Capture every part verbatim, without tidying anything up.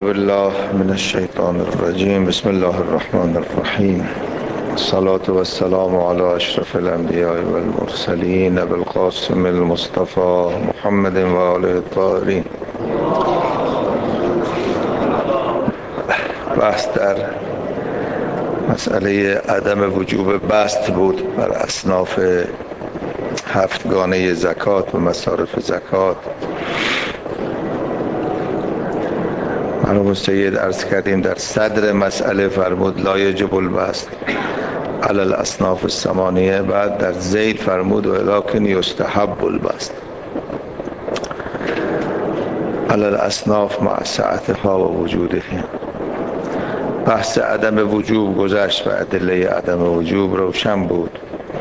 بالله من الشیطان الرجیم. بسم الله الرحمن الرحیم. الصلاة والسلام على اشرف الانبیاء والمرسلین ابی القاسم المصطفى محمد و آله الطاهرین. بحث در مسئله عدم وجوب بست بود بر اصناف هفتگانه زکات و مصارف زکات. مرحوم سید عرض کردیم در صدر مسئله فرمود لا یجب البست علی الاصناف الثمانیه، بعد در ذیل فرمود ولکن یستحب البست علی الاصناف مع سعتها و وجودها. بحث عدم وجوب گذشت و ادله عدم وجوب روشن بود.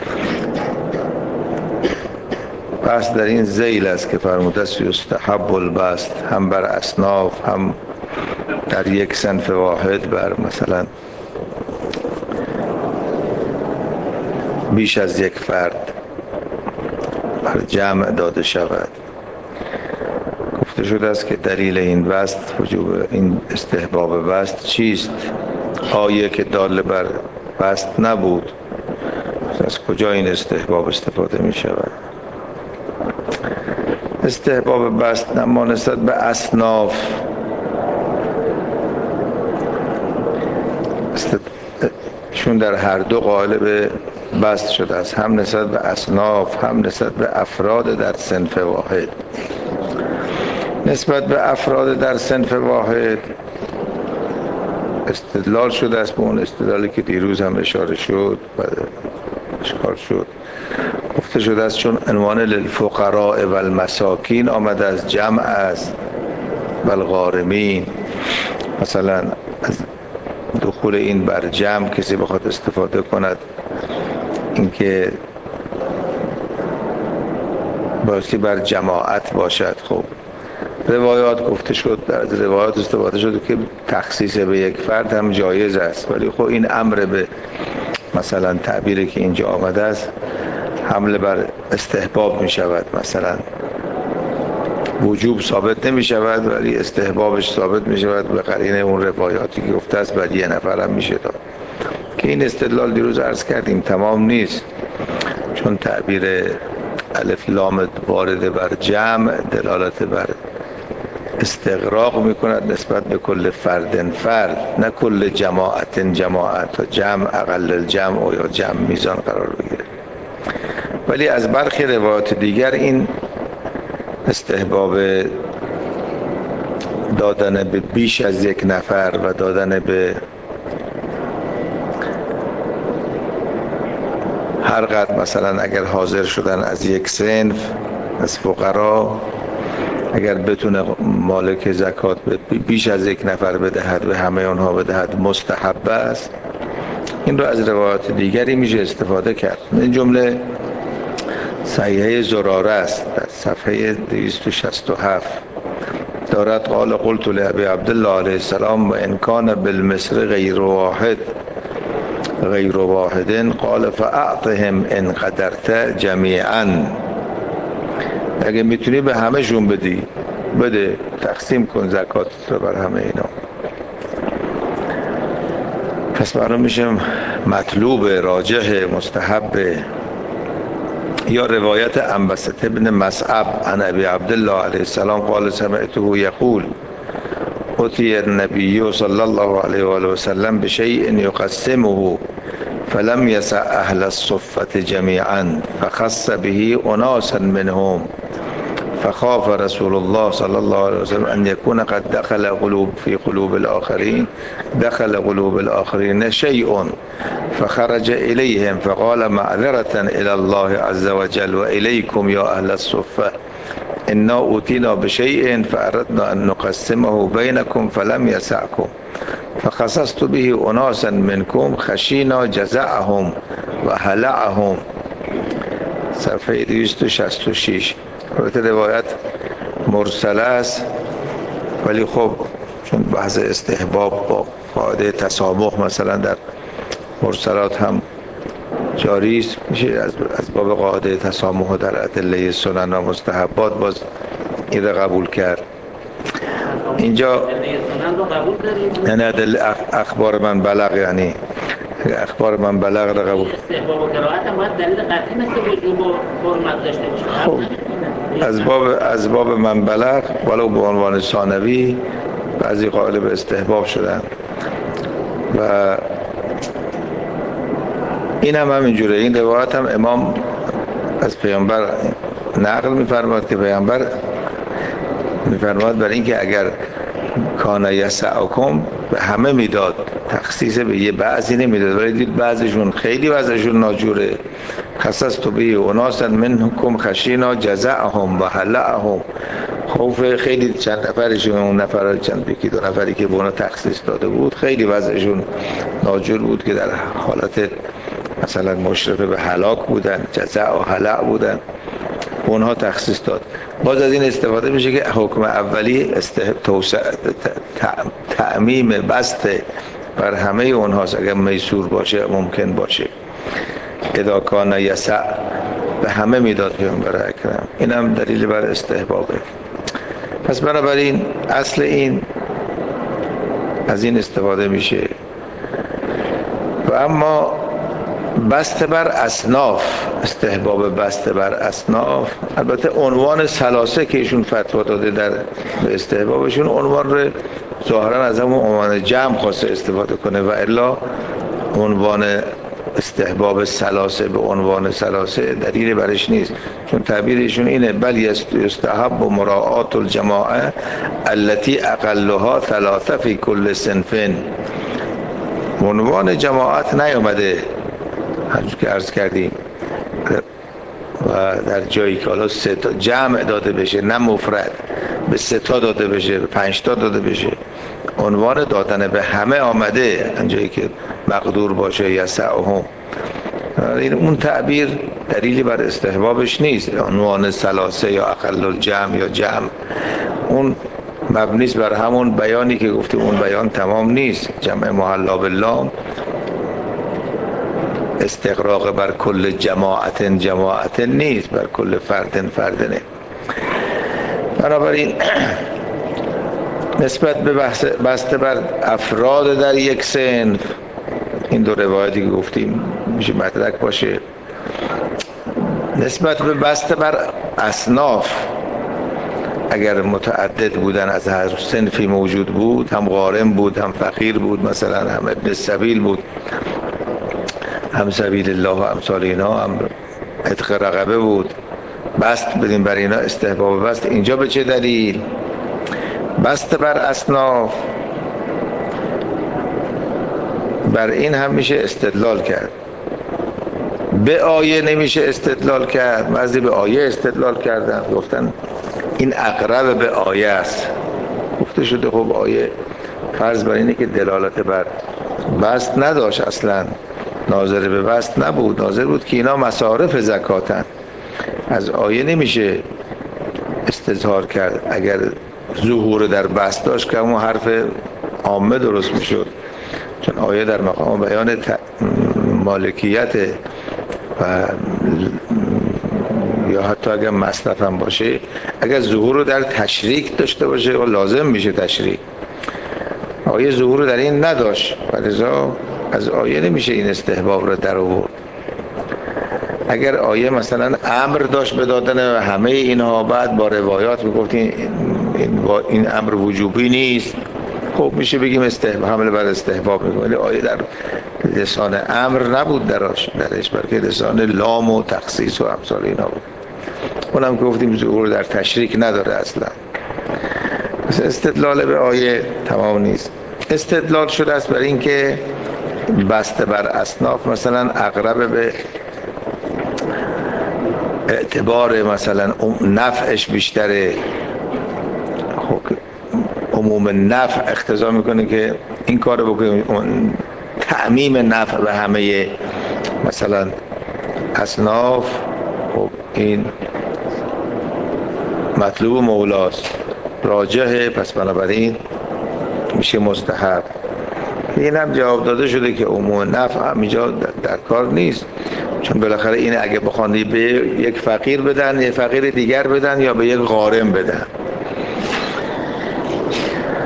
بحث در این ذیل است که فرموده است یستحب البست، هم بر اصناف هم در یک صنف واحد بر مثلا بیش از یک فرد بر جمع داده شود. گفته شده است که دلیل این بست، وجوب این استحباب بست چیست؟ آیه که دال بر بست نبود، از کجا این استحباب استفاده می شود؟ استحباب بست اما نسبت به اصناف چون در هر دو قالب بست شده است، هم نسبت به اصناف هم نسبت به افراد در صنف واحد. نسبت به افراد در صنف واحد استدلال شده است به اون استدلالی که دیروز هم اشاره شد و اشکال شد. گفته شده است چون عنوان للفقراء و المساکین آمده از جمع است و الغارمین، مثلا از دخول این بر جمع کسی بخواد استفاده کند اینکه بایستی بر جماعت باشد. خب روایات گفته شد، از روایات استفاده شده که تخصیص به یک فرد هم جایز است، ولی خب این امر به مثلا تعبیری که اینجا آمده است حمله بر استحباب می شود. مثلا وجوب ثابت نمی شود ولی استحبابش ثابت می شود به قرینه اون روایاتی که گفته است بعد یه نفر هم میشه داد. که این استدلال دیروز عرض کردیم تمام نیست، چون تعبیر الف لام وارد بر جمع دلالت بر استغراق می کند نسبت به کل فرد فرد، نه کل جماعت جماعت تا جمع اقل الجمع و یا جمع میزان قرار بگیره. ولی از برخی روایات دیگر این استحباب دادن به بیش از یک نفر و دادن به هر قدر، مثلا اگر حاضر شدن از یک صنف از فقرا، اگر بتونه مالک زکات بیش از یک نفر بدهد به همه اونها بدهد مستحب است. این رو از روایات دیگری میشه استفاده کرد. این جمله صحیحه زراره است در صفحه دویست و شصت و هفت دارد قال قلت لابی عبدالله علیه السلام و ان کان بالمصر غیر واحد غیر واحد قال فاعطهم ان قدرت جمیعا. اگه میتونی به همه شون بدی بده، تقسیم کن زکات رو بر همه اینا. پس معلوم میشه مطلوب راجح مستحب. یا روایت انبسط ابن مصعب عن ابی عبدالله علیه السلام قال سمعته یقول اتي النبی صلی الله علیه و آله و سلم بشیء یقسمه فلم يسع اهل الصفة جميعا فخص به اناسا منهم فخاف رسول الله صلی الله علیه وسلم ان يكون قد دخل قلوب في قلوب الاخرين دخل قلوب الاخرين شيء فخرج اليهم فقال معذرة الى الله عز وجل واليكم يا اهل الصفة انا اوتينا بشيء فاردنا ان نقسمه بينكم فلم يسعكم فخصصت به اناسا منكم خشينا جزعهم وهلعهم. صفحه دویست و شصت و شش. البته روایت مرسله است ولی خب چون بحث استحباب با قاعده تسامح مثلا در مرسلات هم جاری است، میشه از از باب قاعده تسامح در ادله سنن و مستحبات باز این قبول کرد. اینجا یعنی ادله اخبار من بلغ، یعنی اخبار من بلغ را قبول. استحباب و قرائت هم باید دلیل قطعی مثل وجوب و حرمت داشته باشه. خب از باب از باب من بلغ ولو به عنوان ثانوی بعضی قائل به استحباب شدن و این هم همینجوره. این روایت هم امام از پیامبر نقل می‌فرماد که پیامبر می‌فرماد برای اینکه اگر کان یسعکم به همه میداد، تخصیص به یه بعضی نمیداد، ولی دید بعضیشون خیلی وضعشون ناجوره. خصصت به اناسا منکم خشینا جزعهم و حلعهم، خوف خیلی چند نفرشون، اون نفر چند یکی دو نفری که به اونا تخصیص داده بود خیلی وضعشون ناجور بود که در حالت مثلا مشرفه به هلاک بودن، جزع و حلع بودن، اونها تخصیص داد. باز از این استفاده میشه که حکم اولی استه... توسع... تعمیم بسته بر همه اونهاست اگر میسور باشه ممکن باشه. اذا کان یسع به همه میداد پیامبر اکرم. این هم دلیل بر استحبابه. پس بنابراین اصل این از این استفاده میشه. و اما بسته بر اصناف، استحباب بسته بر اصناف، البته عنوان ثلاثه که ایشون فتوا داده در به استحبابشون عنوان رو ظاهرا از همون عنوان جمع خواسته استفاده کنه و الا عنوان استحباب ثلاثه به عنوان ثلاثه دلیل برش نیست، چون تعبیر ایشون اینه بل یستحب و مراعات الجماعه التي اقلها ثلاثه فی کل صنف. عنوان جماعت نیامده همچون که عرض کردیم و در جایی که حالا سه تا جمع داده بشه، نه مفرد، به سه تا داده بشه، به پنج تا داده بشه، عنوان دادن به همه آمده جایی که مقدور باشه یسعهم. این اون تعبیر دلیلی بر استحبابش نیست. عنوان ثلاثه یا اقل الجمع یا جمع اون مبنیست بر همون بیانی که گفتیم، اون بیان تمام نیست. جمع محلا باللام استقراق بر کل جماعت جماعت نیست، بر کل فرد فردنه. بنابراین نسبت به بحث بسته بر افراد در یک صنف، این دو روایتی که گفتیم میشه مدرک باشه. نسبت به بسته بر اصناف، اگر متعدد بودن، از هر صنفی موجود بود، هم غارم بود، هم فقیر بود، مثلا هم ابن سبیل بود، هم سبیل الله و امثال اینا، هم عتق رقبه بود، بست بدیم بر اینا استحباب بست. اینجا به چه دلیل؟ بست بر اصناف، بر این هم میشه استدلال کرد. به آیه نمیشه استدلال کرد. بعضی به آیه استدلال کردن، گفتن این اقرب به آیه است. گفته شده خب آیه فرض بر اینه که دلالت بر بست نداشت، اصلا ناظر به بست نبود، ناظر بود که اینا مصارف زکاتن. از آیه نمیشه استظهار کرد. اگر ظهور در بست داشت که همون حرف عامه درست میشد، چون آیه در مقام بیان مالکیت و یا حتی اگر مصرف هم باشه، اگر ظهور رو در تشریک داشته باشه و لازم میشه تشریک. آیه ظهور رو در این نداشت و لذا از آیه نمیشه این استحباب رو در آورد. اگر آیه مثلا امر داشت به دادن و همه اینها، بعد با روایات میگفتین این, این امر وجوبی نیست، خب میشه بگیم استحباب، حمله بر استحباب میکنه. ولی آیه در لسان امر نبود درش درش بلکه لسان لام و تخصیص و امثال اینا بود. اونم که گفتیم ظهور در تشریک نداره اصلا. پس استدلال به آیه تمام نیست. استدلال شده است برای اینکه بسته بر اصناف مثلا اقرب به اعتبار مثلا نفعش بیشتره. خب عموم نفع اقتضا میکنه که این کارو بکنیم، تعمیم نفع به همه مثلا اصناف. خب این مطلوب مولاست، راجحه، پس بنابراین میشه مستحب. این هم جواب داده شده که عموم نفع همینجا در کار نیست، چون بالاخره این اگه بخوان به یک فقیر بدن، یک فقیر دیگر بدن، یا به یک غارم بدن.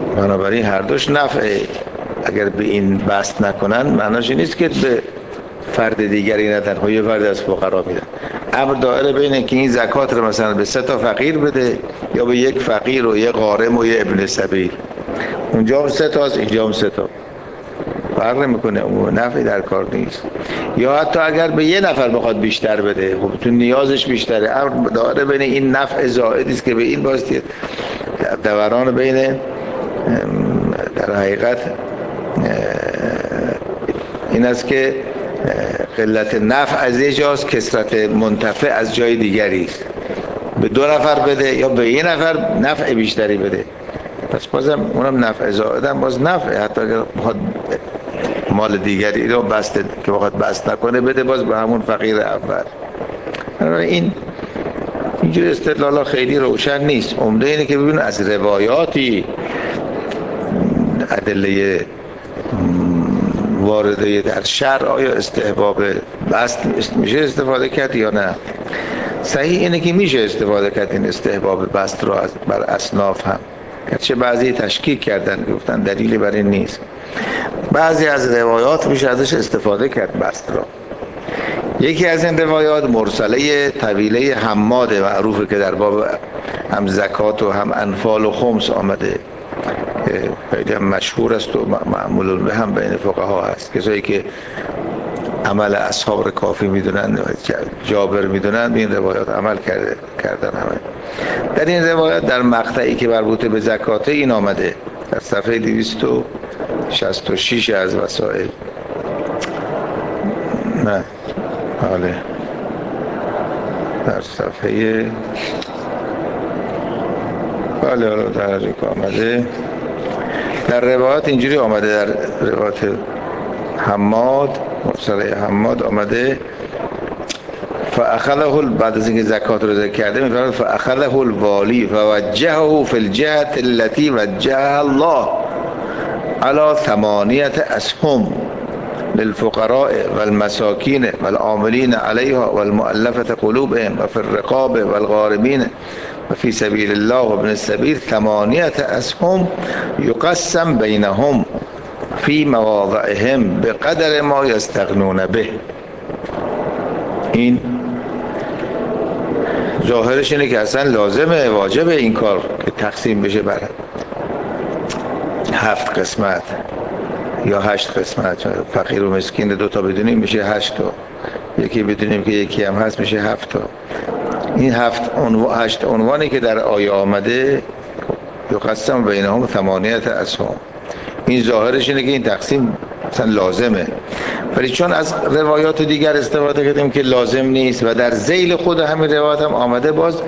بنابراین هر دوش نفعه. اگر به این بست نکنن معناش نیست که به فرد دیگری ندن، خب یه فرد از فقرا میدن. امر دائره بینه که این زکات رو مثلا به سه تا فقیر بده یا به یک فقیر و یک غارم و یک ابن سبیل. اونجا هم سه تاست، اینجا هم سه تا، فرق نمیکنه، اون نفعی در کار نیست. یا حتی اگر به یه نفر بخواد بیشتر بده، خب تو نیازش بیشتره، امر دائره بین این نفع زائدی است که به این واسطه دوران بین در حقیقت این است که قلت نفع از یه جاست، کثرت منتفع از جای دیگری است. به دو نفر بده یا به یه نفر نفع بیشتری بده، پس بازم اونم نفع زائدم باز نفع، حتی اگر بخواد مال دیگری رو بسته که بخواد بست نکنه بده باز به همون فقیر اول. این اینجور استدلالا خیلی روشن نیست. عمده اینه که ببین از روایاتی ادله وارده در شرع آیا استحباب بست میشه استفاده کرد یا نه. صحیح اینه که میشه استفاده کرد این استحباب بست رو بر اصناف هم، گرچه بعضی تشکیک کردن گفتن دلیلی بر این نیست. بعضی از روایات میشه ازش استفاده کرد بست را. یکی از این روایات مرسله طویله حماد معروفه که در باب هم زکات و هم انفال و خمس آمده، خیلی هم مشهور است و معمول به هم بین فقها هست. کسایی که عمل اصحاب کافی میدونن و جابر میدونن به این روایات عمل کرده کردن همه. در این روایات در مقطعی که مربوط به زکات این آمده در صفحه دویست و شصت و شش از وسائل، نه حاله در صفحه بله حالا در که آمده در روایات اینجوری آمده، در روایات حماد مرسله حماد آمده فاخذه بعد از اینکه زکات رو ذکر کرده میفرماید فاخذه الوالی فوجهه فی الجهه التي وجهها الله على ثمانیه اسهم للفقراء والمساكين والعاملين عليها والمؤلفة قلوبهم وفي الرقاب والغارمين وفي سبيل الله وابن السبيل ثمانية أسهم يقسم بينهم في مواضعهم بقدر ما يستغنون به. این ظاهرش اینه که اصلا لازمه واجبه این کار که تقسیم بشه بر هفت قسمت یا هشت قسمت. فقیر و مسکین دو تا بدونیم میشه هشت تا، یکی بدونیم که یکی هم هست میشه هفت تا. این هفت عنوان هشت عنوانی که در آیه آمده یقسم بینهم ثمانیت اسهم، این ظاهرش اینه که این تقسیم مثلا لازمه، ولی چون از روایات دیگر استفاده کردیم که لازم نیست و در ذیل خود همین روایات هم آمده باز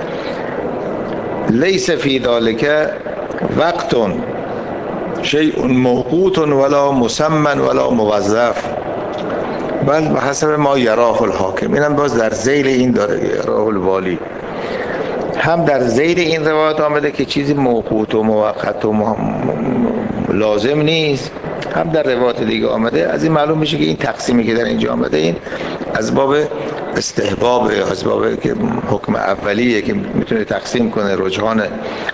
لیس فی ذلک وقت شیء موقوت ولا مسمن ولا موظف بل به حسب ما یراه الحاکم. اینم باز در ذیل این داره یراه الوالی، هم در ذیل این روایات آمده که چیزی موقوت و موقت و لازم نیست، هم در روایات دیگه آمده. از این معلوم میشه که این تقسیمی که در اینجا آمده این از باب استحباب، از باب که حکم اولیه که میتونه تقسیم کنه رجحان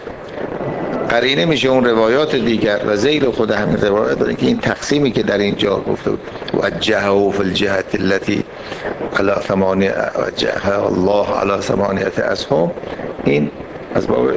قرینه میشه اون روایات دیگر و ذیل خود همین روایات داره که این تقسیمی که در اینجا گفته وجهه فی الجهه التي على ثمانیه وجهها الله على ثمانیه اسهم، این از باب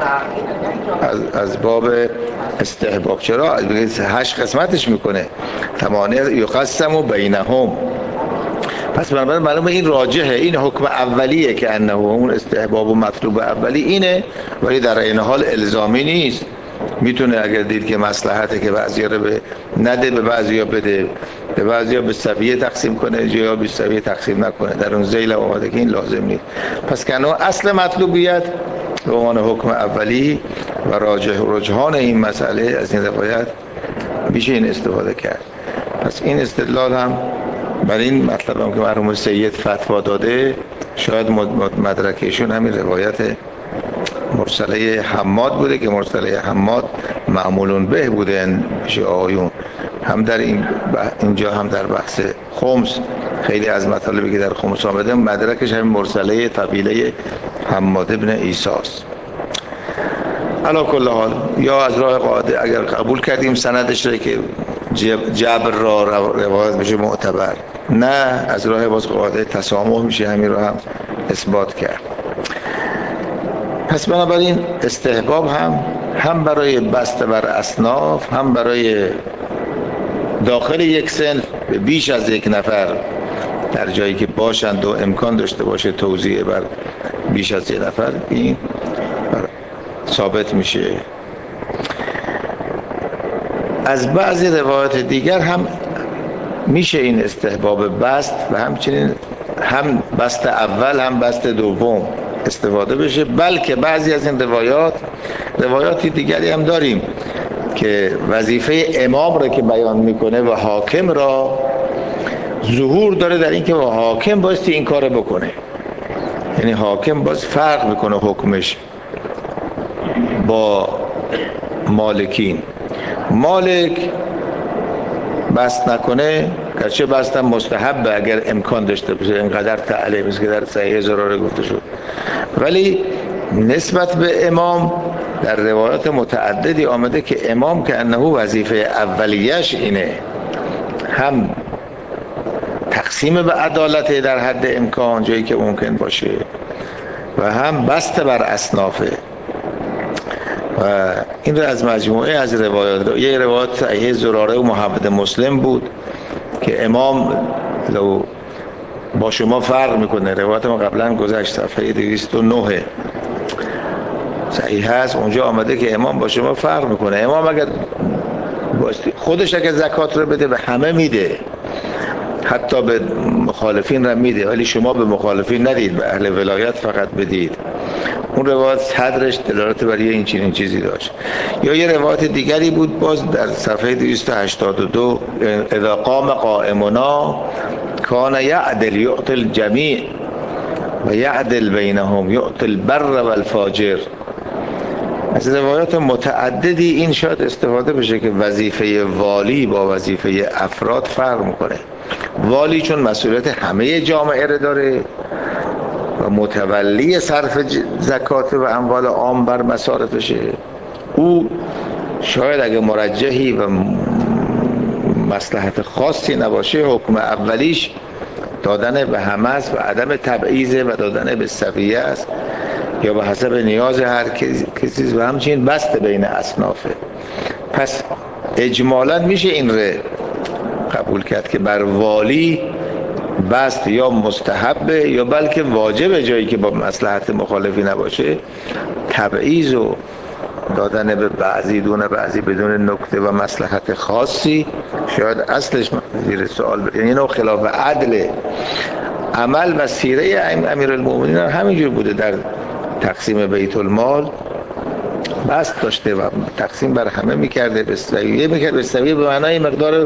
از, از باب استحباب. چرا؟ هشت قسمتش میکنه، ثمانیه یقسم بینهم، پس بنابراین معلومه این راجحه، این حکم اولیه که انه اون استحباب و مطلوب اولی اینه، ولی در این حال الزامی نیست. میتونه اگر دید که مصلحته که بعضیا رو به نده به بعضیا بده، به بعضیا به سویه تقسیم کنه یا به سویه تقسیم نکنه، در اون ذیل اومده که این لازم نیست. پس کنه اصل مطلوبیت به عنوان حکم اولی و راجح رجحان این مسئله از این روایت میشه این استفاده کرد. پس این استدلال هم برای این مطلب هم که مرحوم سید فتوا داده شاید مدرکشون همین روایت مرسله حماد بوده که مرسله حماد معمولون به بوده پیش آقایون، هم در این اینجا هم در بحث خمس خیلی از مطالبی که در خمس آمده مدرکش همین مرسله طویله حماد ابن عیسی است. علا کل حال یا از راه قاعده اگر قبول کردیم سندش را که جبر را روایت بشه معتبر، نه از راه باز قاعده تسامح میشه همین رو هم اثبات کرد. پس بنابراین استحباب هم هم برای بسته بر اصناف، هم برای داخل یک صنف به بیش از یک نفر در جایی که باشند و امکان داشته باشه توزیع بر بیش از یک نفر، این ثابت میشه. از بعضی روایات دیگر هم میشه این استحباب بست و همچنین هم بست اول هم بست دوم استفاده بشه، بلکه بعضی از این روایات روایاتی دیگری هم داریم که وظیفه امام را که بیان میکنه و حاکم را ظهور داره در این که حاکم بایستی این کار بکنه، یعنی حاکم باز فرق میکنه حکمش با مالکین. مالک بست نکنه، گرچه بستم مستحبه اگر امکان داشته باشه، اینقدر تعلیه مثل که در صحیح زراره گفته شد، ولی نسبت به امام در روایات متعددی آمده که امام که انه وظیفه اولیش اینه، هم تقسیم به عدالت در حد امکان جایی که ممکن باشه و هم بست بر اصنافه. و این رو از مجموعه از روایات، یه روایت صحیح زراره و محمد مسلم بود که امام لو با شما فرق میکنه، روایت ما قبلا گذشت صفحه دویست و نه صحیح هست، اونجا آمده که امام با شما فرق میکنه. امام اگر خودش اگر زکات رو بده به همه میده، حتی به مخالفین را میده، ولی شما به مخالفین ندید، به اهل ولایت فقط بدید. اون روایت صدرش دلالت بر این چنین چیزی داشت. یا یه روایت دیگری بود باز در صفحه دویست و هشتاد و دو، اذا قام قائمنا کان یعدل یعطی الجمیع و یعدل بینهم یعطی البر و الفاجر. از روایات متعددی این شاید استفاده بشه که وظیفه والی با وظیفه افراد فرق میکنه. والی چون مسئولیت همه جامعه رو داره و متولی صرف زکات و اموال عام بر مصارفشه، او شاید اگه مرجحی و مصلحت خاصی نباشه حکم اولیش دادن به همه است و عدم تبعیض و دادن به سویه است یا به حسب نیاز هر کسی و همچنین بست بین اصنافه. پس اجمالاً میشه این رو قبول کرد که بر والی بست یا مستحبه یا بلکه واجبه جایی که با مصلحت مخالفی نباشه، تبعیض و دادن به بعضی دون بعضی بدون نکته و مصلحت خاصی شاید اصلش زیر سوال بره، یعنی نوع خلاف عدل. عمل و سیره امیرالمومنین همینجور بوده، در تقسیم بیت المال بست داشته و تقسیم بر همه میکرده، به سویه میکرده، به سویه به معنای مقدار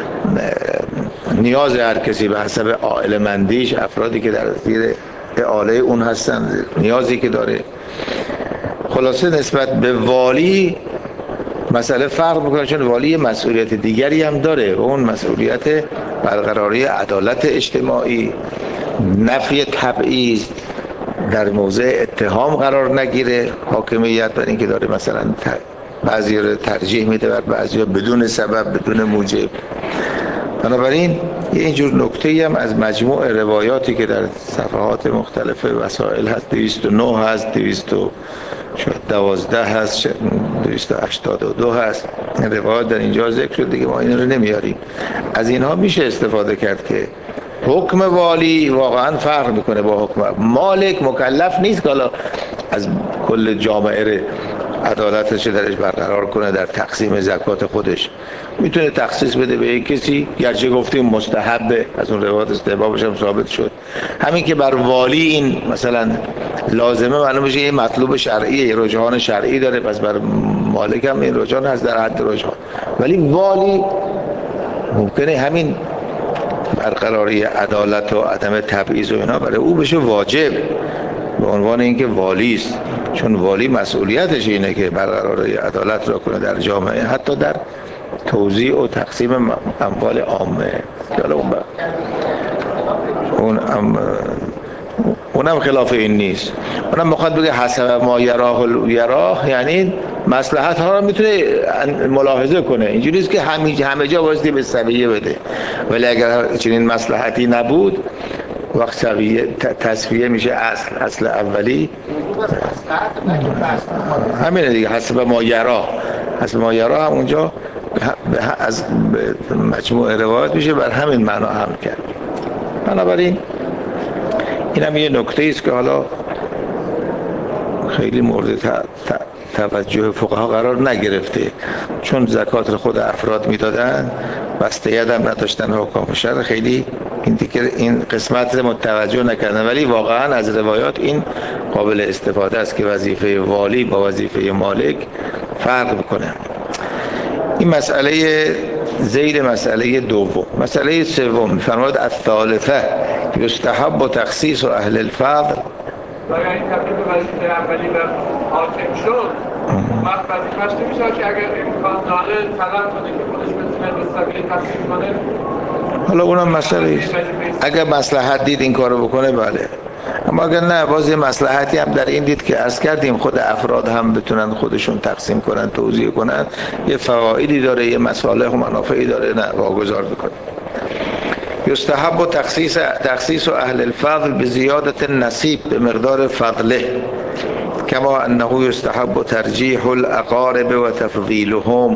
نیاز هر کسی به حسب عائله مندیش، افرادی که در زیر اعاله اون هستن نیازی که داره. خلاصه نسبت به والی مسئله فرق میکنه، چون والی مسئولیت دیگری هم داره و اون مسئولیت برقراری عدالت اجتماعی، نفی تبعیض، در موضع اتهام قرار نگیره حاکمیت بر این که داره مثلا بعضی رو ترجیح میده بر بعضی رو بدون سبب بدون موجب. بنابراین یه اینجور نکته هم از مجموع روایاتی که در صفحات مختلف وسائل هست، دویست و نه هست، دویست و دوازده هست، دویست و هشتاد و دو هست، این روایات در اینجا ذکر شد دیگه، ما این رو نمیاریم. از اینها میشه استفاده کرد که حکم والی واقعا فرق میکنه با حکم مالک. مکلف نیست که حالا از کل جامعه عدالتش درش برقرار کنه در تقسیم زکات خودش، میتونه تخصیص بده به یک کسی، گرچه گفتیم مستحبه، از اون روایات استحبابش هم ثابت شد. همین که بر والی این مثلا لازمه معلوم بشه این مطلوب شرعیه، یه رجحان شرعی داره، پس بر مالک هم این رجحان هست در حد رجحان، ولی والی ممکنه همین برقراری عدالت و عدم تبعیض و اینا برای او بشه واجب به عنوان اینکه والی است، چون والی مسئولیتش اینه که برقراری عدالت را کنه در جامعه، حتی در توزیع و تقسیم اموال عامه. اون اونم خلاف این نیست. اونم میخواد بگه حسب ما یراه یراه، یعنی مصلحت ها رو میتونه ملاحظه کنه. اینجوری نیست که همه همه جا واسه به سویه بده، ولی اگر چنین مصلحتی نبود وقت سویه تصفیه میشه اصل اصل اولی همینه دیگه. حسب ما یراه، حسب ما یراه هم اونجا از مجموع روایت میشه بر همین معنا هم کرد. بنابراین این هم یه نکته است که حالا خیلی مورد توجه فقها قرار نگرفته، چون زکات رو خود افراد میدادن، بسته‌ید هم نداشتن حکام شرع، خیلی این دیگه این قسمت رو متوجه نکردن. ولی واقعا از روایات این قابل استفاده است که وظیفه والی با وظیفه مالک فرق میکنه. این مسئله زیر مسئله دوم. مسئله سوم می‌فرماید الثالثه یستحب و تخصیص اهل الفضل. باید این تبدیل به وظیفه اولی و حاکم شد، وقت وظیفه‌اش نمیشه که اگر امکان داره طلب کنه که خودش بتونه به سبیل تقسیم کنه. حالا اونم مسئله است، اگر مصلحت دید این کارو بکنه بله، اما اگر نه باز یه مصلحتی هم در این دید که عرض کردیم خود افراد هم بتونن خودشون تقسیم کنن، توزیع کنن، یه فوایدی داره، یه مصالح و منافعی داره، نه واگذار بکنه. یستحب و تخصیص تخصیص اهل الفضل بزیادت النصیب بمقدار فضله، کما انه یستحب ترجیح الاقارب و تفضیلهم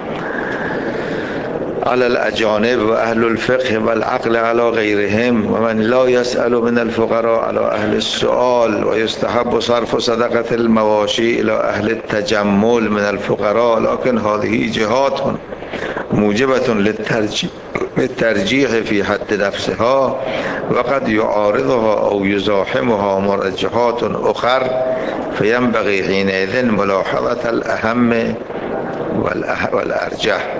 على الاجانب و اهل الفقه والعقل على غیرهم و من لا يسأل من الفقراء على اهل السؤال و يستحب صرف صدقة المواشي الى اهل التجمل من الفقراء، لكن هذه جهات موجبة للترجيح الترجيح في حد نفسها وقد يعارضها أو يزاحمها مرجحات أخر فينبغي حينئذ ملاحظة الأهم والأرجح.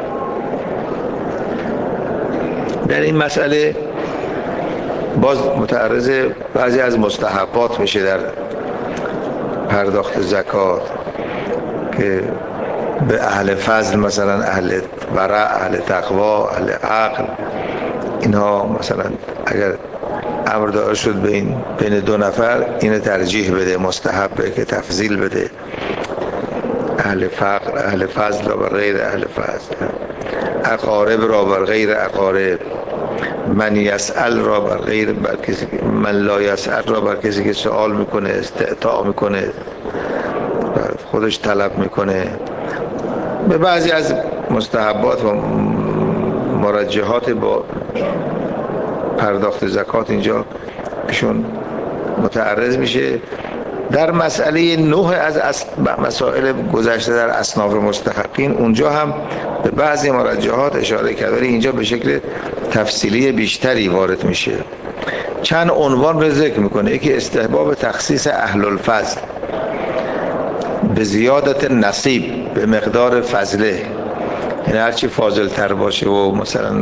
در این مسئله باز متعرض بعضی از مستحبات میشه در پرداخت زکات که به اهل فضل، مثلا اهل ورع، اهل تقوا، اهل عقل، اینها مثلا اگر امر دار شد بین بین دو نفر اینو ترجیح بده، مستحبه که تفضیل بده، اهل فقر اهل فضل را بر غیر اهل فضل، اقارب را بر غیر اقارب، من یسأل را بر غیر بر کسی، من لا یسأل را بر کسی که سوال میکنه، استعطاء میکنه، خودش طلب میکنه. به بعضی از مستحبات و مرجحات با پرداخت زکات اینجا ایشون متعرض میشه. در مسئله نه از مسائل گذشته در اصناف مستحقین اونجا هم به بعضی مرجحات اشاره کرده، ولی اینجا به شکل تفصیلی بیشتری وارد میشه. چند عنوان به ذکر میکنه. یکی استحباب تخصیص اهل الفضل به زیادت نصیب به مقدار فضله، یعنی هرچی فاضل تر باشه و مثلا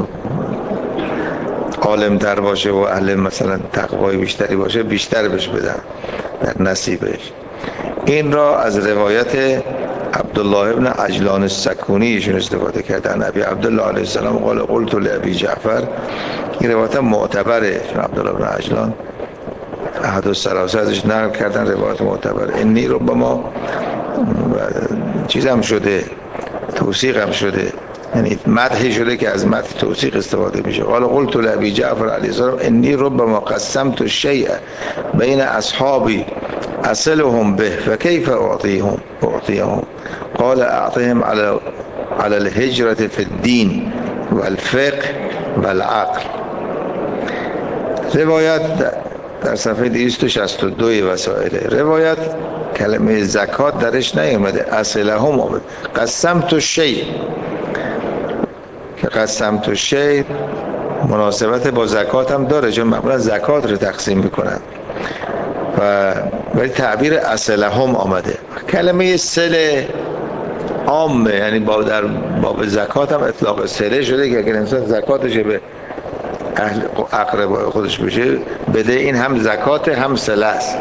عالم تر باشه و اهل مثلا تقوای بیشتری باشه بیشتر بهش بدن در نصیبش. این را از روایت عبدالله ابن عجلان السکونی ایشون استفاده کردن. ابی عبدالله علیه السلام قال قلت لابی جعفر، این روایت معتبره چون عبدالله ابن عجلان احد الثلاثه ازش نقل کردن، روایت معتبر. اینی رو با ما چیز هم شده، توثیق هم شده، یعنی مدحی شده که از مدح توثیق استفاده میشه. قال قلت لابی جعفر علیه السلام انی ربما قسمت الشیء بین اصحابی اصلهم به فكيف اعطيهم اعطيهم قال اعطهم على على الهجرة في الدين والفقه والعقل. روایت در صفحه دویست و شصت و دو وسائل روایت کلمه زکات درش نیومده، اصلهم آمده. قسمت الشیء که قسمت الشیء مناسبت با زکات هم داره، چون معمولا زکات رو تقسیم میکنن و ولی تعبیر اصلهم آمده. کلمه سله عامه، یعنی با در باب زکات هم اطلاق سله شده که اگر انسان زکاتش به اهل اقربای خودش بشه بده، این هم زکات هم سله است.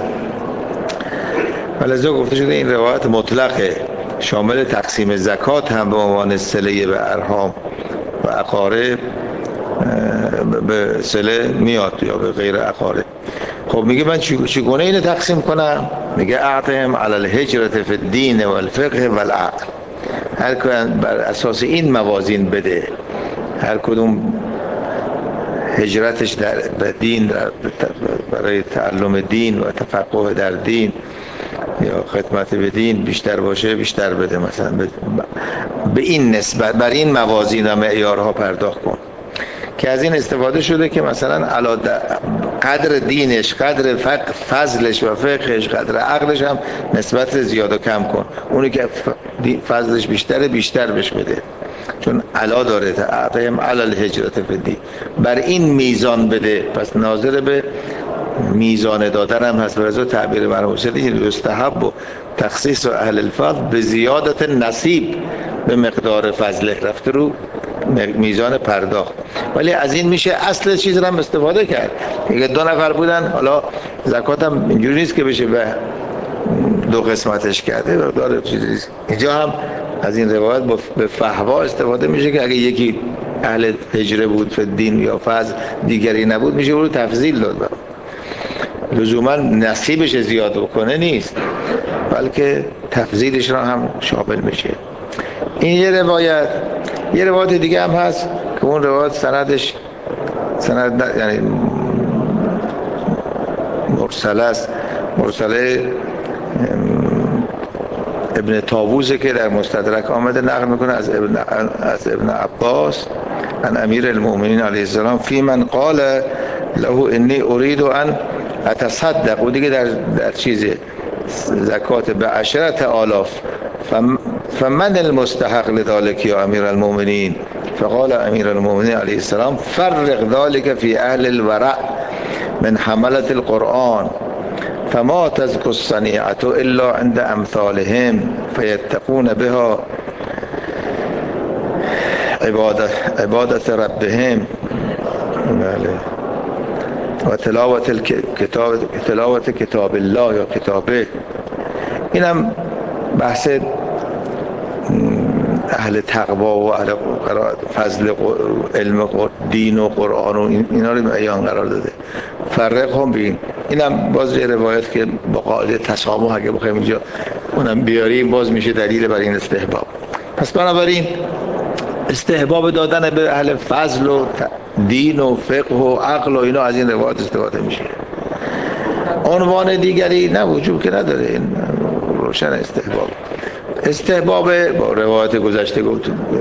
ولذا گفته شده این روایت مطلقه، شامل تقسیم زکات هم به عنوان سله به ارحام و اقارب به سله میاد یا به غیر اقارب. خب میگه من چگونه اینو تقسیم کنم؟ میگه اعطهم علی الهجرة فی الدین والفقه والعقل، هر کدوم بر اساس این موازین بده، هر کدوم هجرتش در به دین، برای تعلم دین و تفقه در دین یا خدمت به دین بیشتر باشه بیشتر بده، مثلا به این نسبت بر این موازین و معیارها پرداخت کن. که از این استفاده شده که مثلا علا قدر دینش، قدر فضلش و فقهش، قدر عقلش هم نسبت زیاد و کم کن، اونی که فضلش بیشتره بیشتر بهش بده، چون علا داره. اعطهم علی الهجرة فی الدین، بر این میزان بده. پس ناظر به میزان دادن هم هست. برای تعبیر مرحوم سیدی یستحب و تخصیص و اهل الفضل به زیادت نصیب به مقدار فضله، رفته رو میزان پرداخت. ولی از این میشه اصل چیز رو هم استفاده کرد. اگه دو نفر بودن، حالا زکات هم اینجوری نیست که بشه به دو قسمتش کرده، داره چیزی. اینجا هم از این روایت به فحوا استفاده میشه که اگه یکی اهل هجره بود فی دین یا فضل، دیگری نبود، میشه اون رو تفضیل داد. لزوما نصیبش زیاد بکنه نیست، بلکه تفضیلش را هم شامل میشه. این یه روایت. یه روایت دیگه هم هست که اون روایت سندش سند یعنی مرسله است. مرسله ابن طاووسه که در مستدرک آمده، نقل میکنه از ابن از ابن عباس عن امیر المؤمنین علیه السلام فی من قال له انی اريد ان اتصدق، و دیگه در در چیز زکات به عشرت آلاف، فمن المستحق لذلك یا امیر المؤمنین؟ فقال امیر المؤمنین علیه السلام فرق ذلك فی اهل الورع من حملة القرآن فما تزكو الصنيعة الا عند امثالهم فيتقون بها عبادت عبادت ربهم و تلاوت کتاب تلاوت کتاب الله یا کتابه. اینم بحث اهل تقوا و اهل فضل علم دین و قرآن و اینا رو بیان قرار داده. فرق هم بین. اینم باز یه روایت که با قاعده تسامح اگه بخوایم اینجا اونم بیاریم باز میشه دلیل بر این استحباب. پس بنابراین استحباب دادن به اهل فضل و دین و فقه و عقل و اینا از این روایت استفاده میشه. عنوان دیگری نه وجود که نداره، این روشن استحباب. استحباب با روایت گذشته گفت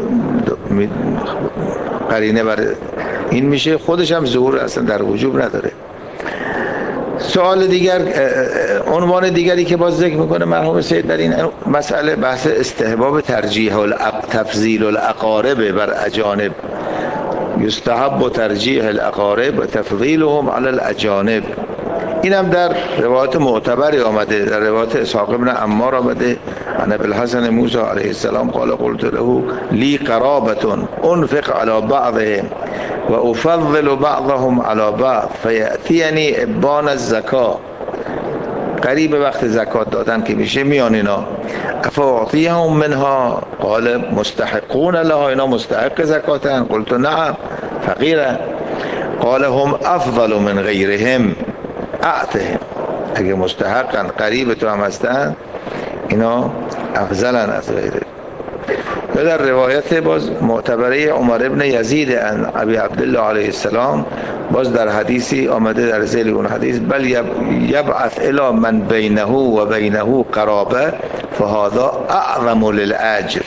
قرینه بر این میشه، خودش هم ظهور اصلا در وجوب نداره. سوال دیگر، عنوان دیگری که باز ذکر میکنه مرحوم سید در این مسئله بحث استحباب ترجیح و تفضیل الاقارب بر اجانب. یستحب و ترجیح الاقارب و تفضیلهم علی الاجانب. این هم در روایت معتبری آمده، در روایت اسحاق بن عمار آمده عن ابی الحسن موسی علیه السلام قال قلت له لی قرابة انفق على بعضهم و افضل بعضهم على بعض فیأتینی ابان الزکا. قریب وقت زکات دادن که میشه میان اینا، افاعطیهم منها قال مستحقون لها، اینا مستحق زکاتن؟ قلت نعم. فقیرا قال هم افضل من غیرهم اعطهم، اگه مستحقن قریب تو هم هستن اینا افضلن از غیره. و در روایت باز معتبره عمر ابن یزید عن ابی عبدالله علیه السلام باز در حدیثی آمده در ذیل اون حدیث بل یبعث الی من بینه و بینه قرابه فهذا اعظم للاجر.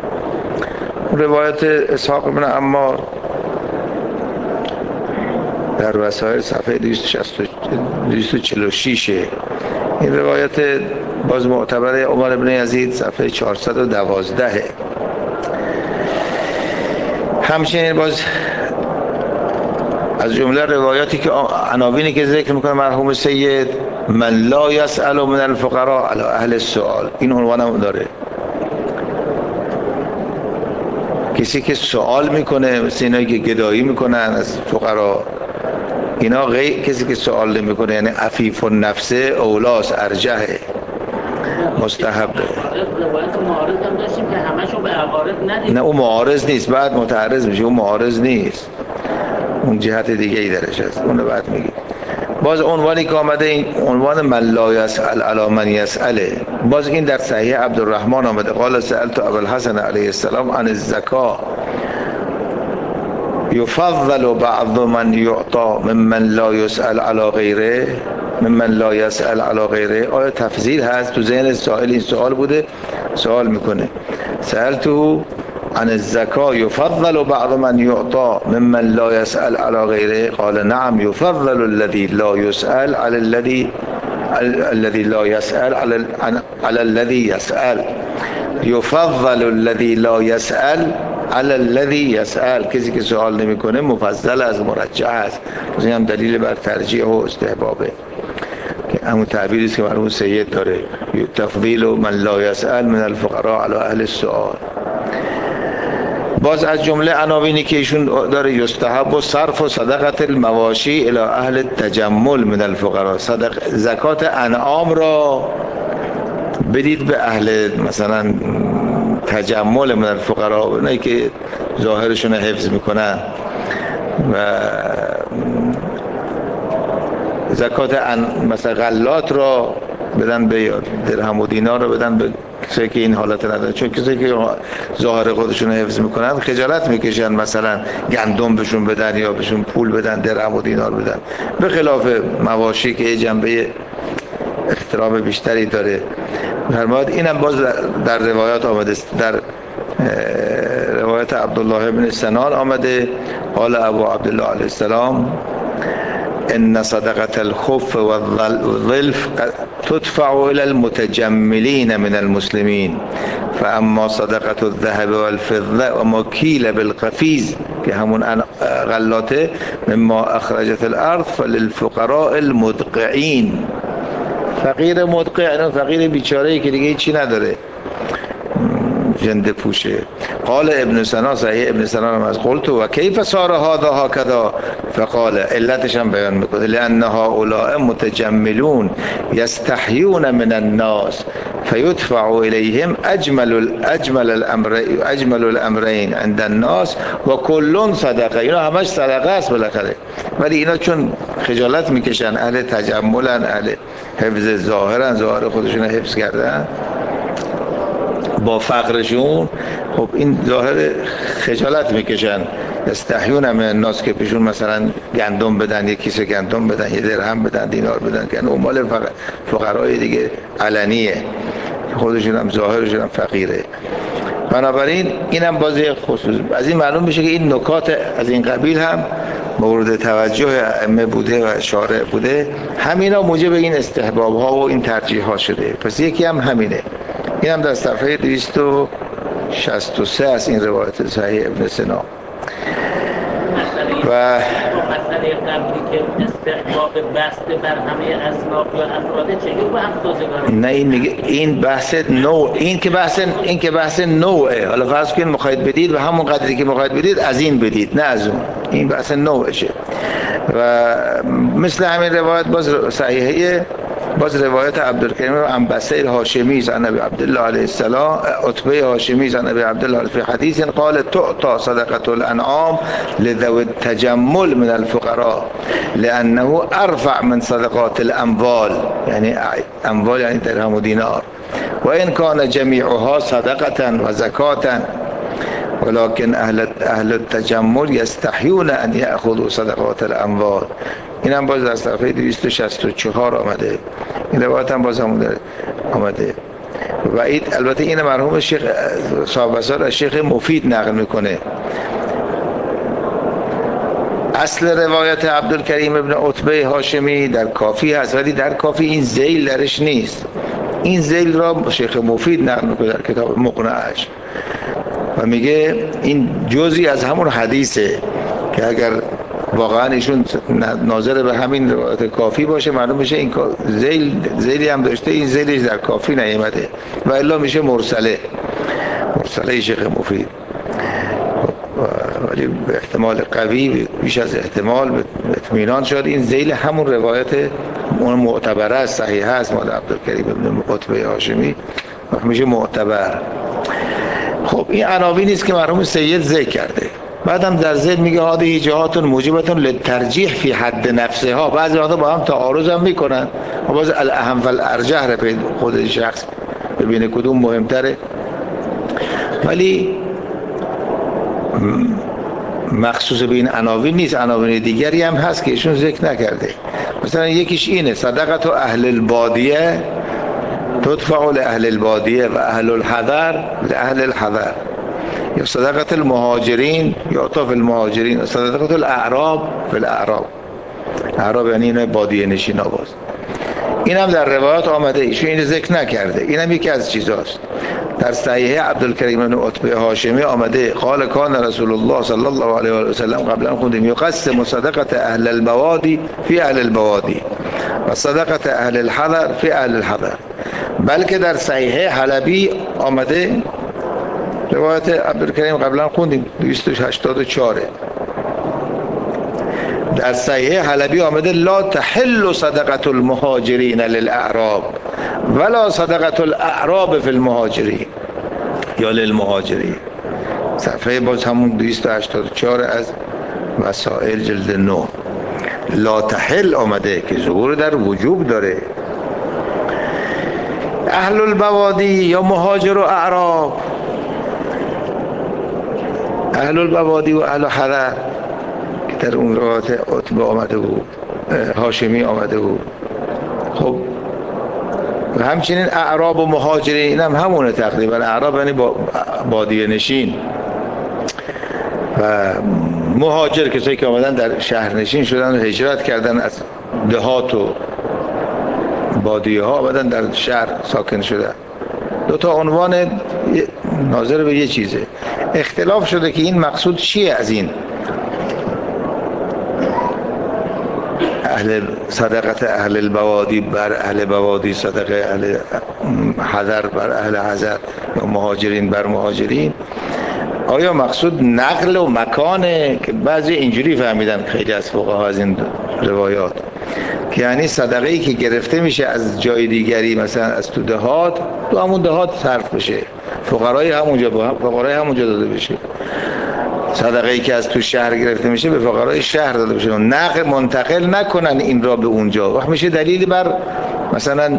روایت اسحاق بن عمار در وسائل صفحه دویست و چهل و شش. این روایت باز معتبره عمر ابن یزید صفحه چهارصد و دوازده. همچنین باز از جمله روایاتی که عناوینی که ذکر میکنه مرحوم سید من لا یسأل من الفقراء علی اهل السؤال، این عنوان هم داره. کسی که سوال میکنه، مثل اینایی که گدایی میکنن از فقرا، اینا غیر کسی که سوال نمیکنه یعنی عفیف النفس اولاس ارجحه مستحب. روایت معارض هم داشتیم که همشون به اقارب ندید. نه اون معارض نیست، بعد متعرض میشه. اون معارض نیست، اون جهت دیگه ای درش هست، اونو بعد میگی. باز عنوانی که آمده این عنوان من لا یسأل علی من یسأله، باز این در صحیح عبدالرحمن آمده قال سألت ابوالحسن علیه السلام عن الزکا یفضل بعض من یعطا ممن لا یسأل علی غیره ممن لا یسأل علی غیره. آیا تفضیل هست؟ تو ذهن سائل این سوال بوده، سوال میکنه سألته عن الزكاة يفضل بعض من يعطى ممن لا يسأل على غيره قال نعم يفضل الذي لا يسأل على الذي الذي لا يسأل على على الذي يسأل يفضل الذي لا يسأل على الذي يسأل. کسی که سوال نمیکنه مفضل از مرجح است. این هم دلیل بر ترجیح و استحبابه که همون تعبیری است که مرحوم سید داره تفضیل من لا يسأل من الفقراء على اهل السؤال. باز از جمله عناوینی که ایشون داره یستحب و صرف و صدقه المواشی الی اهل تجمل من الفقراء، صدق زکات انعام را بدید به اهل مثلا تجمل من الفقراء، اونایی که ظاهرشون حفظ میکنن، و زکات مثلا غلات را بدن به درهم و دینار رو بدن به کسی که این حالت نداره، چون کسی که ظاهر خودشون حفظ میکنن خجالت میکشن مثلا گندم بهشون بدن یا بهشون پول بدن، درهم و دینار بدن، به خلاف مواشی که جنبه احترام بیشتری داره. فرمود اینم باز در روایات آمده، در روایت عبدالله بن سنان آمده قال ابو عبدالله علیه السلام ان صدقه الخف والظلف تدفع الى المتجملين من المسلمين فاما صدقه الذهب والفضه ومكيل بالقفيز که همون غلاته مما اخرجت الارض فللفقراء المدقعين. فقیر مدقع یعنی فقیر بیچاره‌ای که دیگه چی نداره، جنده پوشه. قال ابن سنا، صحیح ابن سنا هم از قلت و کیف صار هذا هكذا فقال علتش هم بیان میکنه لان هؤلاء متجملون یستحیون من الناس فيدفع اليهم اجمل اجمل الامر اجمل الامرين عند الناس و كل صدقه. اینا همش صدقه است بالاخره، ولی اینا چون خجالت میکشن، اهل تجملن، اهل حفظ ظاهرن، ظاهر خودشون حفظ کردن با فقرشون، خب این ظاهر خجالت میکشن. استحیون من الناس که پیشون مثلا گندم بدن، یک کیسه گندم بدن، یه درهم بدن، دینار بدن، که اون مال فقرای دیگه علنیه، خودشون هم ظاهرشون هم فقیره. بنابراین اینم بازی خصوص. از این معلوم میشه که این نکات از این قبیل هم مورد توجه ائمه بوده و شارع بوده، همینا موجب این استحباب ها و این ترجیح ها شده. پس یکی هم همینه. این هم در صفحه دویست و شصت و سه از این روایت صحیح ابن سنا. و مسئله قبلی که استحباب بسته بر همه اصناف یا افراد چگونه با هم تازگانه؟ نه این میگه این بحث نوع، این که بحث این که بحث نوعه. حالا فرض کنید میخواید بدید و همون قدری که میخواید بدید از این بدید، نه از اون. این بحث نوعشه. و مثل همین روایت باز صحیحه، باز روایت عبدالکریم عنبسه الهاشمی عن ابی عبدالله علیه السلام، عتبه هاشمی عن ابی عبدالله فی حدیث قال تعطى صدقه الانعام لذوي التجمل من الفقراء لانه ارفع من صدقات الاموال، یعنی اموال یعنی درهم و دینار، و ان کان جمیعها صدقه و زکاة ولكن اهل اهل التجمل یستحیون ان یاخذوا صدقات الاموال. این هم باز در صفحه دویست و شصت و چهار آمده. این روایت هم باز همون آمده. و این البته این مرحوم شیخ صاحب اثر از شیخ مفید نقل میکنه. اصل روایت عبدالکریم ابن عتبه هاشمی در کافی هست، ولی در کافی این ذیل درش نیست. این ذیل را شیخ مفید نقل میکنه در کتاب مقنعش و میگه این جزئی از همون حدیثه که اگر واقعا ایشون ناظر به همین روایت کافی باشه معلوم میشه این ذیل ذیلی هم داشته، این ذیلش در کافی نیامده و الا میشه مرسله مرسله شیخ مفید. ولی به احتمال قوی بیش از احتمال به اطمینان شد این ذیل همون روایت اون معتبره است، صحیح است مال عبدالکریم ابن عتبه هاشمی میشه معتبر. خب این عناوینی است که مرحوم سید ذکر کرده. بعدم در ذهن میگه هذه جهات موجبه للترجیح فی حد نفسها. بعضی وقتا با هم تعارض هم میکنن و باز الاهم فالارجح رو خود شخص ببینه کدوم مهمتره. ولی مخصوص به این عناوین نیست، عناوین دیگری هم هست که ایشون ذکر نکرده. مثلا یکیش اینه صدقه اهل البادیه تدفع لاهل البادیه و اهل الحضر لاهل الحضر، یا صدقه المهاجرین یعطى فی المهاجرین، صدقه الاعراب فی الاعراب. اعراب یعنی این بادیه نشینا. باز این هم در روایات آمده، ایشون این ذکر نکرده. این هم یکی از چیزاست. در صحیح عبدالکریم بن عتبه هاشمی آمده قال کان رسول الله صلی الله علیه و سلم قبلا خوندیم یقسم صدقه اهل البوادی فی اهل البوادی و صدقه اهل الحضر فی اهل الحضر. بلکه در صحیح حلبی آمده، روایت عبدالکریم قبلا خوندیم دویست و هشتاد و چهار، در صحیح حلبی آمده لا تحل صدقه المهاجرین للاعراب ولا صدقه الاعراب فی المهاجرین یا للمهاجرین. صفحه باز همون دویست و هشتاد و چهار از وسائل جلد نه. لا تحل آمده که ظهور در وجوب داره. اهل البوادی یا مهاجر و اعراب، اهل البوادی و اهل حضر در اون روایت عتبه آمده بود، هاشمی آمده بود. خب و همچنین اعراب و مهاجرین این هم همونه تقریبا. اعراب یعنی بادیه نشین و مهاجر کسایی که آمدن در شهر نشین شدن و هجرت کردن از دهات و بادیه ها آمدن در شهر ساکن شدن. دو تا عنوان ناظر به یه چیزه. اختلاف شده که این مقصود چیه از این اهل صدقه اهل البوادی بر اهل بوادی، صدقه اهل حضر بر اهل حضر، یا مهاجرین بر مهاجرین. آیا مقصود نقل و مکانه؟ که بعضی اینجوری فهمیدن خیلی از فقها از این روایات که یعنی صدقه ای که گرفته میشه از جای دیگری، مثلا از تو دهات، تو همون دهات صرف بشه، فقرای همونجا با هم فقرای همونجا داده بشه. صدقه ای که از تو شهر گرفته میشه به فقرای شهر داده بشه، نقل منتقل نکنن این را به اونجا. وقت میشه دلیل بر مثلا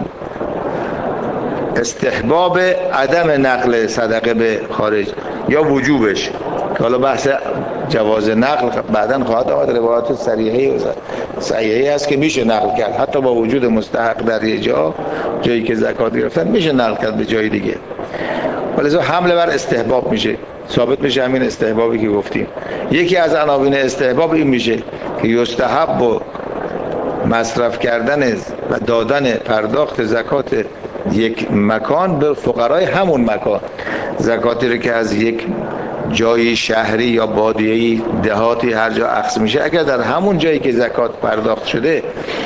استحباب عدم نقل صدقه به خارج یا وجوبش، که حالا بحث جواز نقل بعداً خواهد آمد. روایات صریحه و صحیحه هست که میشه نقل کرد حتی با وجود مستحق در یه جا، جایی که زکات گرفتن میشه نقل کرد به جای دیگه. ولذا حمله بر استحباب میشه، ثابت میشه همین استحبابی که گفتیم. یکی از عناوین استحباب این میشه که یستحب و مصرف کردن و دادن پرداخت زکات یک مکان به فقرای همون مکان. زکاتی رو که از یک جایی شهری یا بادیه‌ای دهاتی هر جا اخذ میشه، اگر در همون جایی که زکات پرداخت شده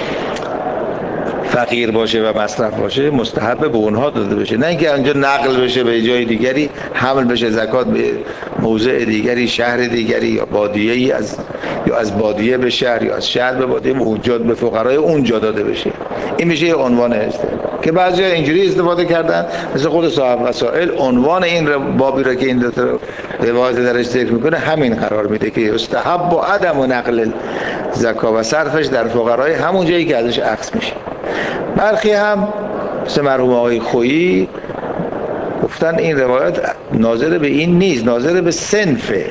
فقیر باشه و مصرف باشه، مستحب به اونها داده بشه، نه اینکه اونجا نقل بشه به جای دیگری، حمل بشه زکات به موضع دیگری، شهر دیگری یا بادیه‌ای، از یا از بادیه به شهر یا از شهر به بادیه، اونجا به فقرای اونجا داده بشه. این میشه یه عنوان استحباب که بعضیا اینجوری استفاده کردن، مثل خود صاحب وسائل عنوان این بابی را که این دو تا روایت درش ذکر میکنه همین قرار میده که استحب و عدم و نقل زکات و صرفش در فقرای همون جایی که ازش اخذ میشه. برخی هم مثل مرحوم آقای خویی گفتن این روایت ناظر به این نیست، ناظر به صنفه،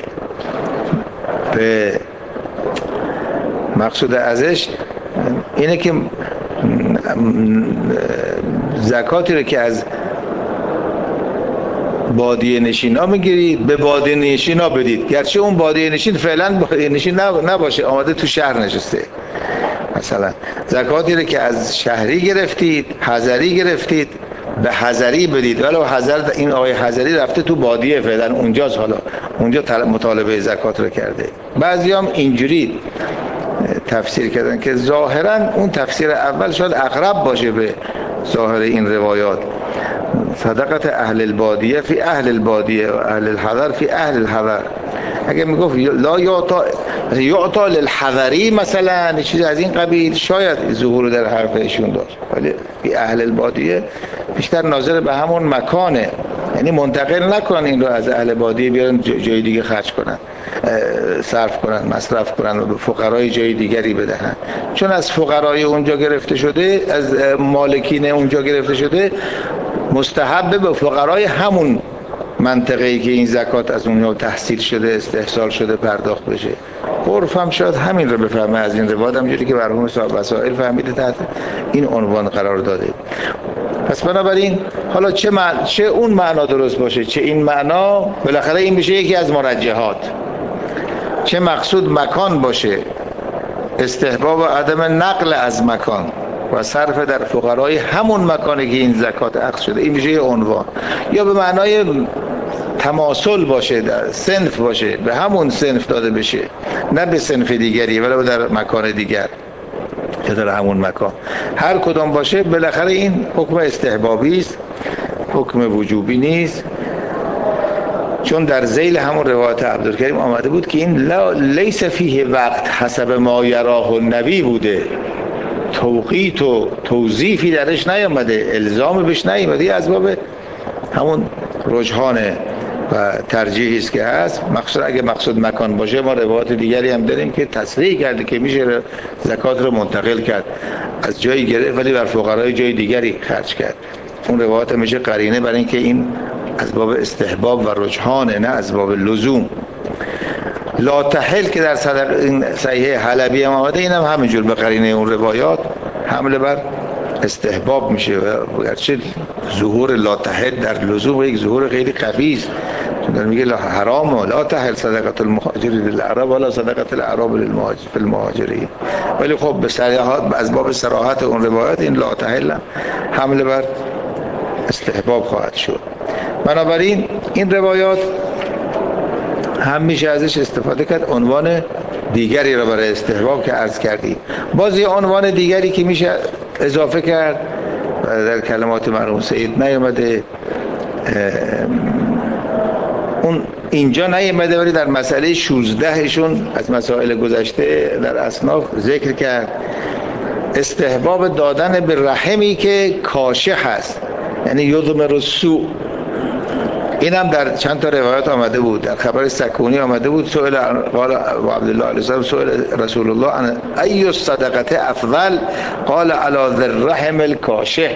به مقصود ازش اینه که زکاتی رو که از بادیه نشینا میگیرید به بادیه نشینا بدید، گرچه اون بادیه نشین فعلا بادیه نشین نباشه، آمده تو شهر نشسته. مثلا زکاتی رو که از شهری گرفتید، حضری گرفتید، به حضری بدید، ولی حضر این آقای حضری رفته تو بادیه فعلا اونجاست، حالا اونجا مطالبه زکات رو کرده. بعضی هم اینجوری تفسیر کردن که ظاهرا اون تفسیر اول شاید اقرب باشه به ظاهر این روایات. صدقه اهل البادیه فی اهل البادیه و اهل الحضر فی اهل الحضر. اگه میگفت لا یعطا یعطا للحضری مثلا چیز از این قبیل، شاید ظهور در حرف ایشون داشت، ولی فی اهل البادیه بیشتر ناظر به همون مکانه، یعنی منتقل نکنن این رو از اهل بادیه بیارن جای دیگه خرج کنن. صرف کنند، مصرف کنند و به فقرای جای دیگری بدهند. چون از فقرای اونجا گرفته شده، از مالکین اونجا گرفته شده، مستحب به فقرای همون منطقه‌ای که این زکات از اونجا تحصیل شده، استحصال شده پرداخت بشه. عرف هم شاید همین رو بفهمه از این روایت، همونجوری که مرحوم صاحب وسائل فهمیده تحت این عنوان قرار داده. پس بنابراین حالا چه مع... چه اون معنا درست باشه، چه این معنا، بالاخره این میشه یکی از مرجحات. چه مقصود مکان باشه، استحباب و عدم نقل از مکان و صرف در فقرای همون مکانی که این زکات اخذ شده، این میشه یه عنوان. یا به معنای تماثل باشه، در صنف باشه، به همون صنف داده بشه، نه به صنف دیگری ولی در مکان دیگر که در همون مکان. هر کدام باشه بالاخره این حکم استحبابی است، حکم وجوبی نیست. چون در ذیل همون روایت عبدالکریم آمده بود که این لیس فیه وقت حسب ما یراه النبی بوده، توقیت و توظیفی درش نیامده، الزام بهش نیامده، از باب همون رجحانه و ترجیحی است که هست. مقصود اگه مقصود مکان باشه، ما روایات دیگری هم داریم که تصریح کرده که میشه زکات رو منتقل کرد، از جایی گرفت ولی بر فقرای جای دیگری خرج کرد. اون روایات میشه قرینه برای اینکه این از باب استحباب و رجحانه، نه از باب لزوم. لا تحل که در صدق این صحیح حلبی هم آمده، این هم همینجور به قرینه اون روایات حمله بر استحباب میشه. و گرچه ظهور لا تحل در لزوم یک ظهور خیلی قوی است، چون میگه لا حرام و لا تحل صدقه المهاجر للعرب ولا صدقه الاعراب للمهاجر في المهاجرین. ولی خب به صراحت، از باب صراحت اون روایات، این لا تحل حمله بر استحباب خواهد شد. بنابراین این روایات هم میشه ازش استفاده کرد، عنوان دیگری را برای استحباب که عرض کردیم. باز یه عنوان دیگری که میشه اضافه کرد در کلمات مرحوم سید نیامده، اون اینجا نیامده ولی در مسئله شانزده شون از مسائل گذشته در اصناف ذکر کرد، استحباب دادن به رحمی که کاشح هست، یعنی یضمر السوء. این هم در چند تا روایات آمده بود. در خبر سکونی آمده بود سئل قال عبدالله علیه السلام سئل رسول الله عن ای الصدقه افضل قال علی ذی الرحم الکاشح.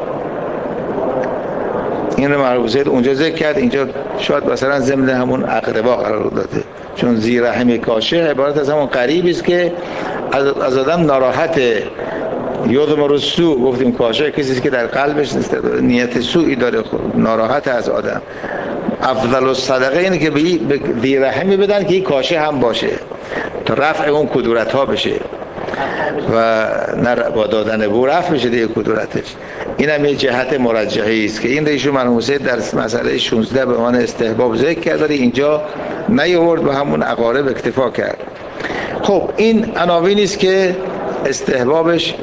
این رو مرحوم سید اونجا ذکر کرد، اینجا شاید مثلا ضمن همون اقربا قرار داده، چون ذی رحم کاشح عبارت از همون قریبی است که از آدم ناراحت. یضمر السوء گفتیم کاشح کسی است که در قلبش نیت سوئی داره، ناراحت از آدم. افضل الصدقه اینه که به ذی رحمی بدن که این کاشح هم باشه تا رفع اون کدورت ها بشه و نه با دادن بو رفع بشه دیگه کدورتش. این هم یه جهت مرجحی است که این ریشو مرحوم سید در مسئله شانزده به عنوان استحباب ذکر کرد، ولی اینجا نیاورد، به همون اقارب اکتفا کرد. خب این عناوینی است که استحبابش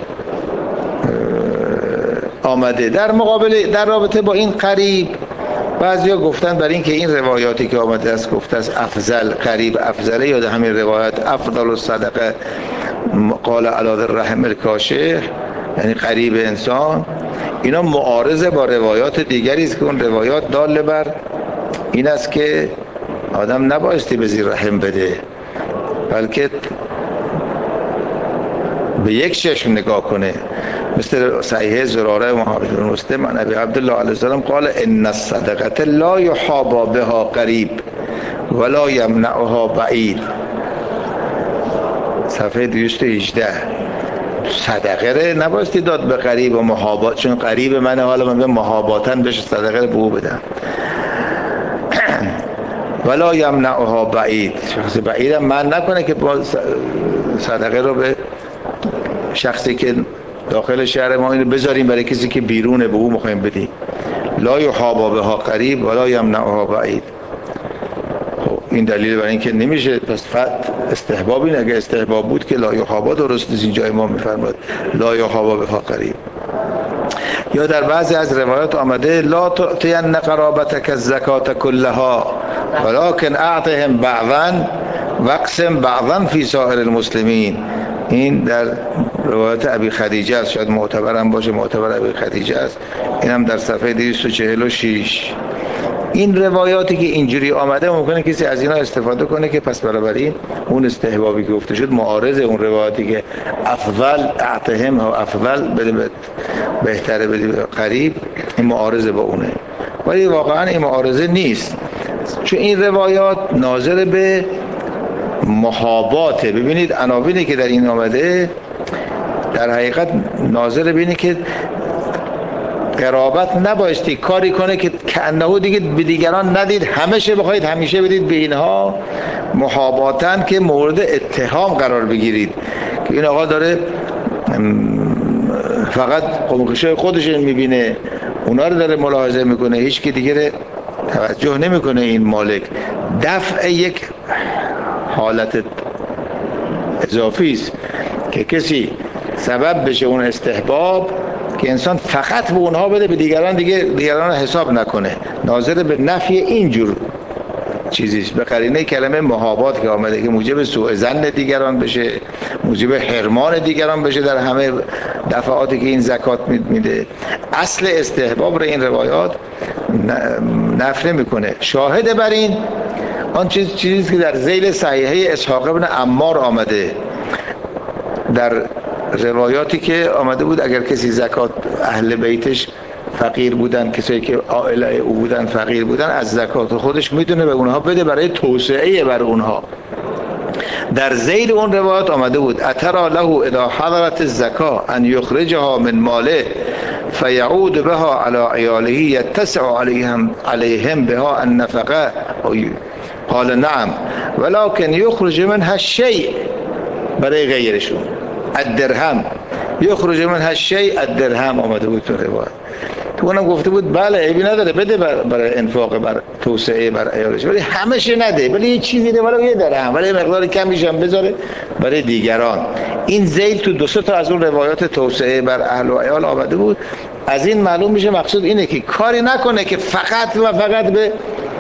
آمده. در مقابل در رابطه با این قریب بعضیا گفتن برای اینکه این روایاتی که آمده است گفته است افضل، قریب افضله، یا همین روایت افضل الصدقه قال علی ذی الرحم الکاشح، یعنی قریب انسان، اینا معارضه با روایات دیگری است که اون روایات داله بر این است که آدم نبایستی به ذی رحم بده، بلکه به یک چشم نگاه کنه، مثل صحیح زراره محمد بن مسلم عن ابی عبدالله علیه السلام قال ان الصدقه لا یحابا بها قریب ولا یمنعها بعید. صفحه دویست و هجده. صدقه رو نبایستی داد به قریب و محابات، چون قریب منه، حالا من به محاباتن بهش صدقه رو به او بدم. ولا یمنعها بعید، شخص بعید هم من نکنه که صدقه رو به شخصی که داخل شهر ما اینو بذاریم برای کسی که بیرونه به او میخوایم بدیم. لا یحابا بها قریب ولا یمنعها بعید. این دلیل برای اینکه نمیشه پس استحبابی نه، اگه استحباب بود که لا یحابا درست نیست، اینجا امام میفرماد لا یحابا بها قریب. یا در بعضی از روایات آمده لا تعطین قرابتک الزکات کلها ولکن اعطهم بعضا واقسم بعضا فی سائر المسلمین. این در روایت ابی خدیجه است، شاید معتبر هم باشه، معتبر ابی خدیجه است. این هم در صفحه دویست و چهل و شش. این روایاتی که اینجوری آمده ممکنه کسی از اینا استفاده کنه که پس بنابراین اون استحبابی که گفته شد معارض اون روایاتی که افضل اعتهم و افضل بده بهتره بده قریب، این معارضه با اونه، ولی واقعا این معارضه نیست، چون این روایات ناظر به محاباته. ببینید عناوینی که در این آمده در حقیقت ناظر به اینه که قرابت نبایستی کاری کنه که کانه دیگه به دیگران ندید، همیشه بخواید همیشه بدید به اینها محاباتن که مورد اتهام قرار بگیرید که این آقا داره فقط قمقشه خودش میبینه، اونا رو داره ملاحظه میکنه، هیچ که دیگه توجه نمیکنه. این مالک دفع یک حالت اضافی است که کسی سبب بشه اون استحباب که انسان فقط به اونها بده، به دیگران دیگه دیگران حساب نکنه، ناظر به نفی اینجور چیزیست. به قرینه کلمه محابات که آمده که موجب سوء ظن دیگران بشه، موجب حرمان دیگران بشه در همه دفعاتی که این زکات میده. اصل استحباب رو این روایات نفی نمیکنه. شاهد بر این آن چیز چیزی که در ذیل صحیحه اسحاق ابن عمار آمده، در روایاتی که آمده بود اگر کسی زکات اهل بیتش فقیر بودن، کسایی که عائله او بودن فقیر بودن، از زکات خودش میتونه به اونها بده برای توسعه بر اونها. در ذیل اون روایات آمده بود اترا له اذا حضرت الزکا ان یخرجها من ماله فیعود بها على عیاله یتسع علیهم علیهم بها النفقه قال نعم ولكن یخرج منها الشیء برای غیرشون الدرهم، یخرج منها الشیء الدرهم آمده بود تو روایت. تو اونم گفته بود بله عیبی نداره بده برای انفاق بر توسعه بر عیالش، ولی همشه نده، ولی یه چیزی ده ولی یه درهم ولی مقدار کمیش هم بذاره برای دیگران. این ذیل تو دو سه تا از اون روایات توسعه بر اهل و عیال آمده بود. از این معلوم میشه مقصود اینه که کاری نکنه که فقط و فقط به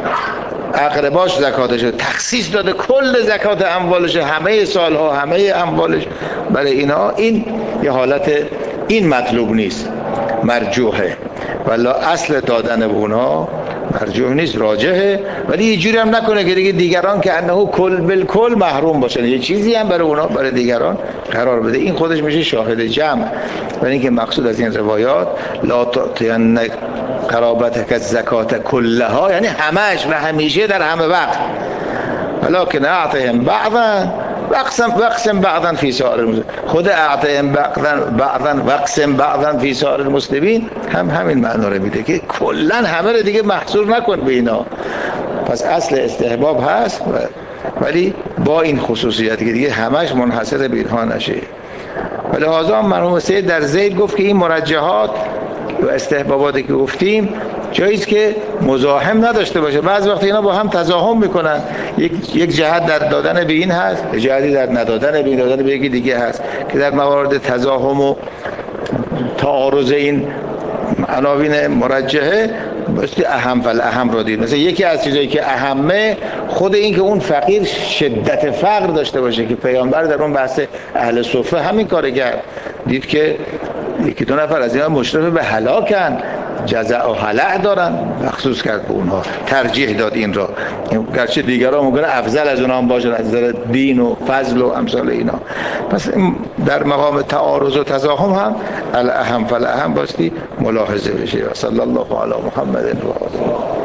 اقرباش زکاتش تخصیص داده، کل زکات اموالش همه سالها همه اموالش برای اینا. این یه حالت این مطلوب نیست، مرجوحه، ولی اصل دادن به اونها مرجوح نیست، راجحه. ولی یه جوری هم نکنه که دیگه دیگران که انه کل بالکل محروم باشن، یه چیزی هم برای اونها برای دیگران قرار بده. این خودش میشه شاهد جمع. ولی اینکه مقصود از این روایات لا تعطین قرابتک الزکات کلها یعنی همش و همیشه در همه وقت، ولکن اعطهم بعضا واقسم واقسم بعضا فی سائر المسلمین، خود اعطهم بعضا بعضا واقسم بعضا فی سائر المسلمین هم همین معنا رو میده که کلا همه رو دیگه محصور نکن به اینا. پس اصل استحباب هست ولی با این خصوصیتی که دیگه همش منحصر به اینها نشه. ولی لذا مرحوم سید در ذیل گفت که این مرجحات و استحباباتی که گفتیم جاییست که مزاحم نداشته باشه. بعض وقت اینا با هم تزاحم میکنن، یک یک جهت در دادن به این هست، جهتی در ندادن به این دادن به یکی دیگه هست که در موارد تزاحم و تعارض این عناوین مرجحه باستی اهم فالاهم رو دید. مثلا یکی از چیزایی که اهمه خود این که اون فقیر شدت فقر داشته باشه که پیامبر در اون بحث اهل صفه همین کار کرد، دید که یکی دو نفر از اینا مشرف به هلاکن، جزع و هلع دارن، مخصوص کرد به اونها، ترجیح داد این را، گرچه دیگران ممکنه افضل از اونها هم باشن از نظر دین و فضل و امثال اینا. پس در مقام تعارض و تزاحم هم الاهم فالاهم باستی ملاحظه بشه. صلی الله علی محمد و آله.